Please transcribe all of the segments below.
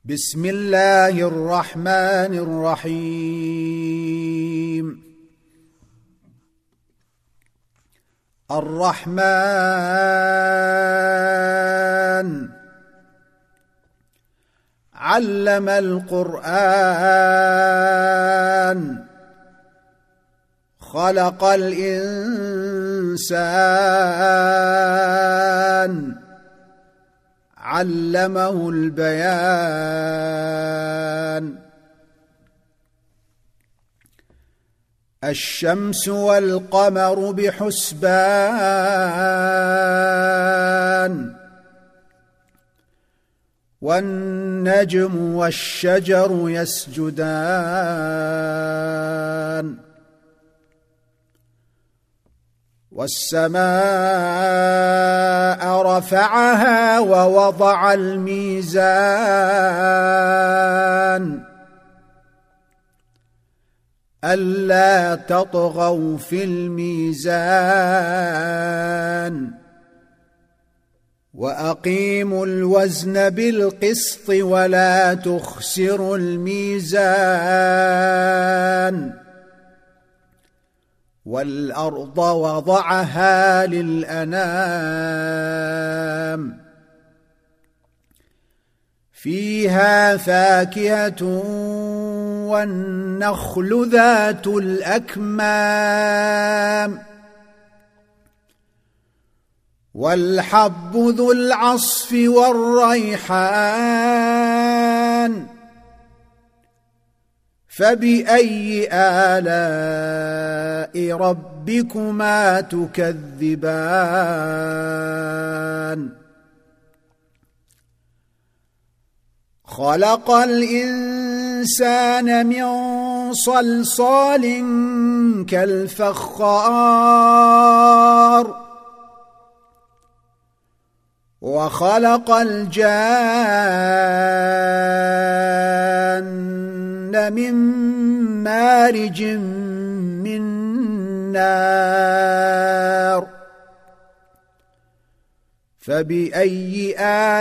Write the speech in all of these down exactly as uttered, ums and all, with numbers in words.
بسم الله الرحمن الرحيم. الرحمن علم القرآن خلق الإنسان علمه البيان. الشمس والقمر بحسبان والنجم والشجر يسجدان والسماء رفعها ووضع الميزان ألا تطغوا في الميزان وأقيموا الوزن بالقسط ولا تخسروا الميزان والأرض وضعها للأنام فيها فاكهة والنخل ذات الأكمام والحب ذو العصف والريحان فبأي آلاء ربكما تكذبان خلق الإنسان من صلصال كالفخار وخلق الجان من مارج من نار فبأي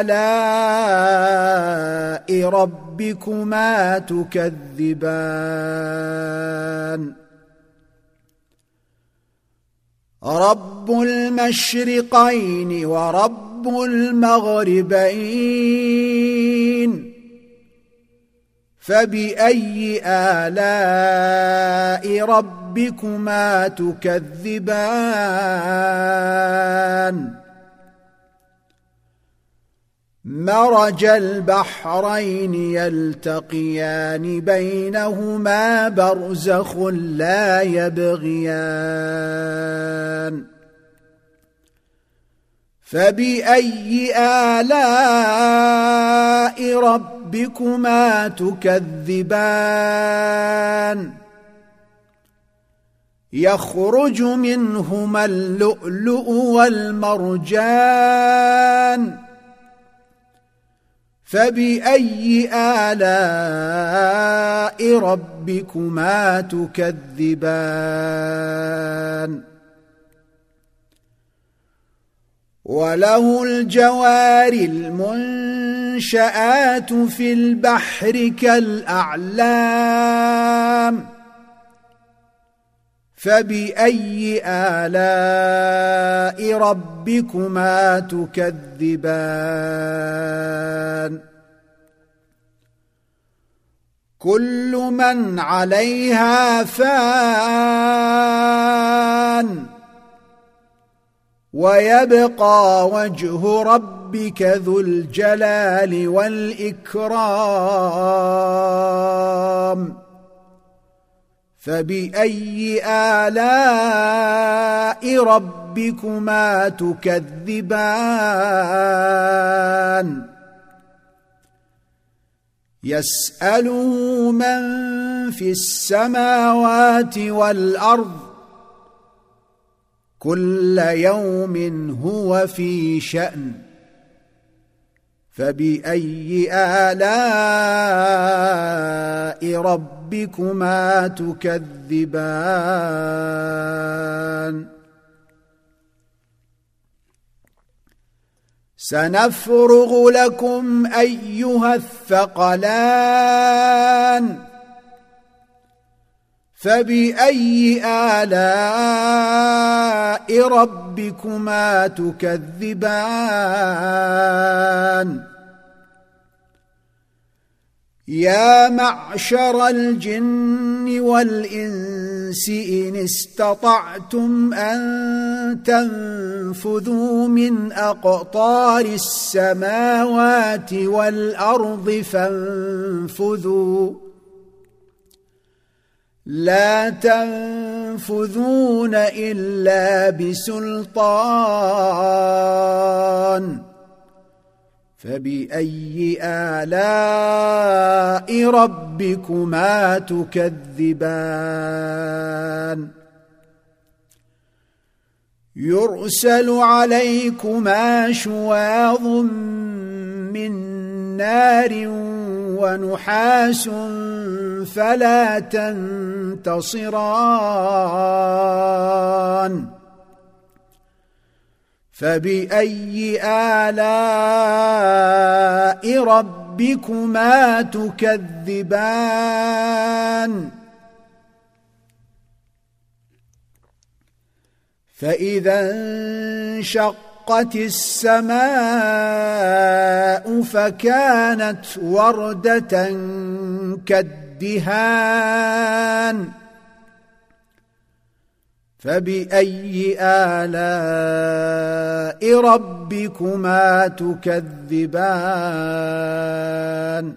آلاء ربكما تكذبان رب المشرقين ورب المغربين فبأي آلاء ربكما تكذبان مرج البحرين يلتقيان بينهما برزخ لا يبغيان فبأي آلاء ربكما تكذبان يخرج منهما اللؤلؤ والمرجان فبأي آلاء ربكما تكذبان وله الجوار المنشآت في البحر كالأعلام فبأي آلاء ربكما تكذبان كل من عليها فان ويبقى وجه ربك ذو الجلال والإكرام فبأي آلاء ربكما تكذبان يسأله من في السماوات والأرض كل يوم هو في شأن فبأي آلاء ربكما تكذبان سنفرغ لكم أيها الثقلان فبأي آلاء ربكما تكذبان يا معشر الجن والإنس إن استطعتم أن تنفذوا من أقطار السماوات والأرض فانفذوا لا تنفذون إلا بسلطان فبأي آلاء ربكما تكذبان يرسل عليكما شواظ من نار ونحاس فلا تنتصران فبأي آلاء ربكما تكذبان فإذا انشقت السماء فكانت وردة كالدهان فبأي آلاء ربكما تكذبان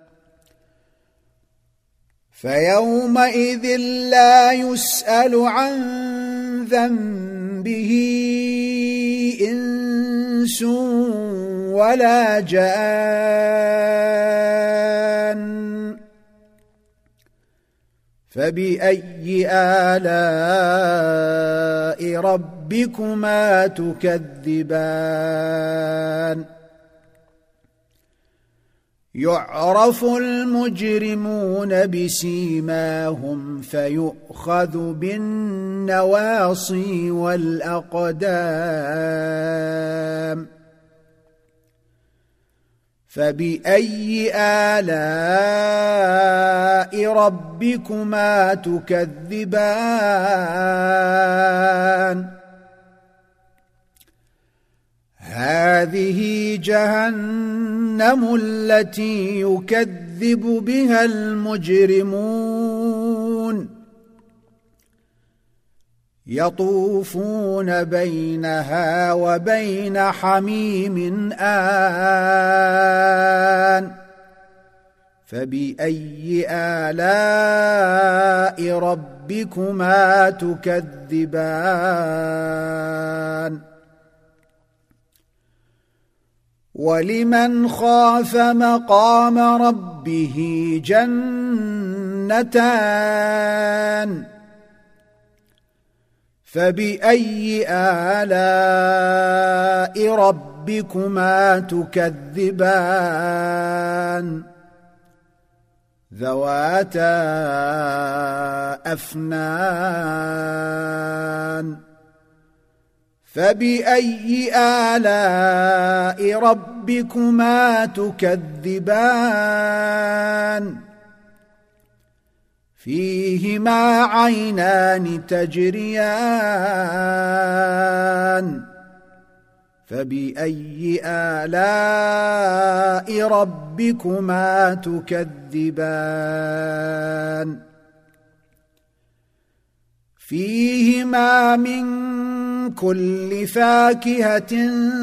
فيومئذ لا يسأل عن ذنبه إنس ولا جان فبأي آلاء ربكما تكذبان يعرف المجرمون بسيماهم فيؤخذ بالنواصي والأقدام فبأي آلاء ربكما تكذبان هذه جهنم التي يكذب بها المجرمون يطوفون بينها وبين حميم آن فبأي آلاء ربكما تكذبان ولمن خاف مقام ربه جنتان فبأي آلاء ربكما تكذبان ذواتا أفنان فبأي آلاء ربكما تكذبان فيهما عينان تجريان فبأي آلاء ربكما تكذبان فيهما من كل فاكهة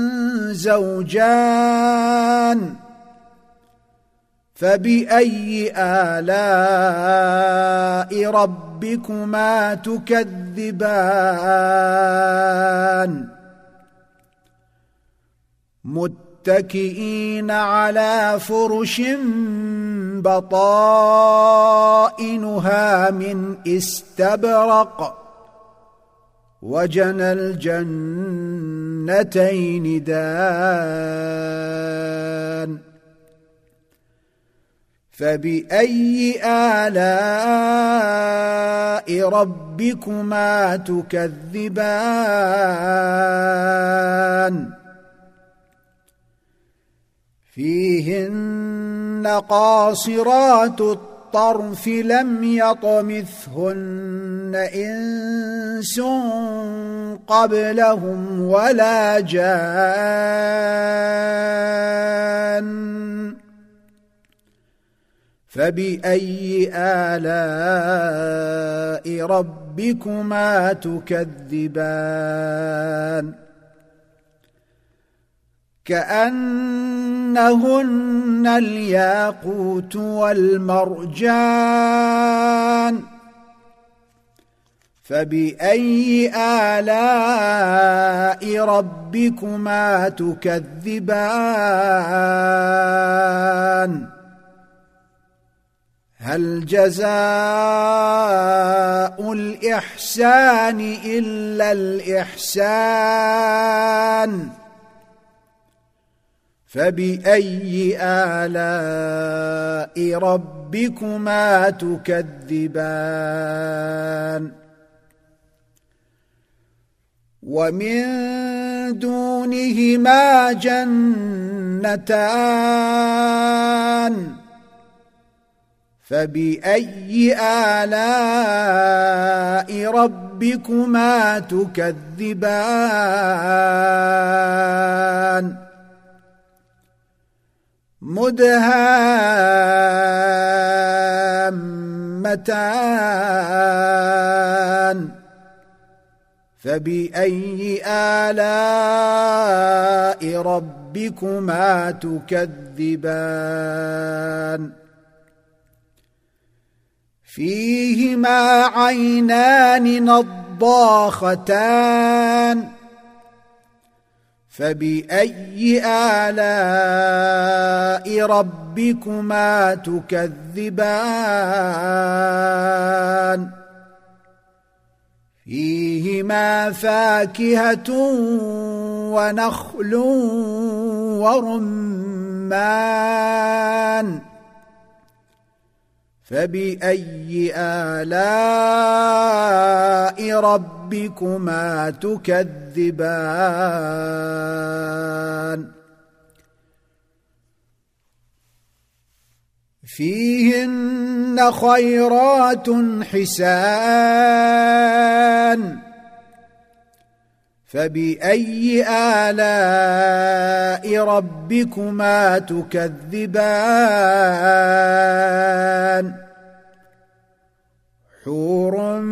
زوجان فبأي آلاء ربكما تكذبان متكئين على فرش بطائنها من استبرق وجنى الجنتين دان فبأي آلاء ربكما تكذبان فيهن قاصرات الطرف لم يطمثهن إنس قبلهم ولا جان فبأي آلاء ربكما تكذبان كأنهن الياقوت والمرجان فبأي آلاء ربكما تكذبان هل جزاء الإحسان إلا الإحسان فبأي آلاء ربكما تكذبان ومن دونهما جنتان فبأي آلاء ربكما تكذبان مدهامتان فبأي آلاء ربكما تكذبان فيهما عينان نضاختان فبأي آلاء ربكما تكذبان فيهما فاكهة ونخل ورمان فبأي آلاء ربكما تكذبان فيهن خيرات حسان فبأي آلاء ربكما تكذبان حور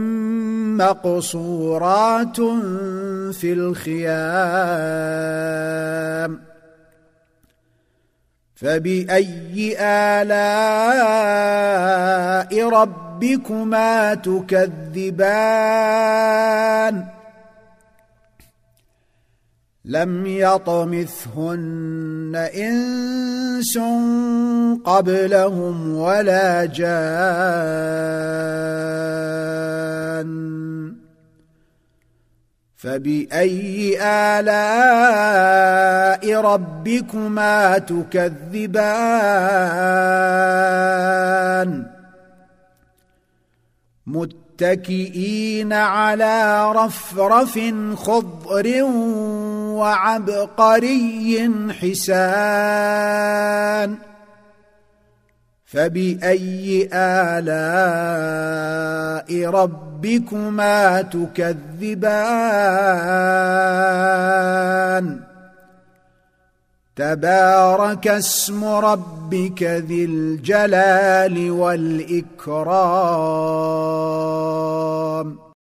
مقصورات في الخيام فبأي آلاء ربكما تكذبان لم يطمثهن إنس قبلهم ولا جان فبأي آلاء ربكما تكذبان متكئين على رفرف خضر وعبقري حسان فبأي آلاء ربكما تكذبان تبارك اسم ربك ذي الجلال والإكرام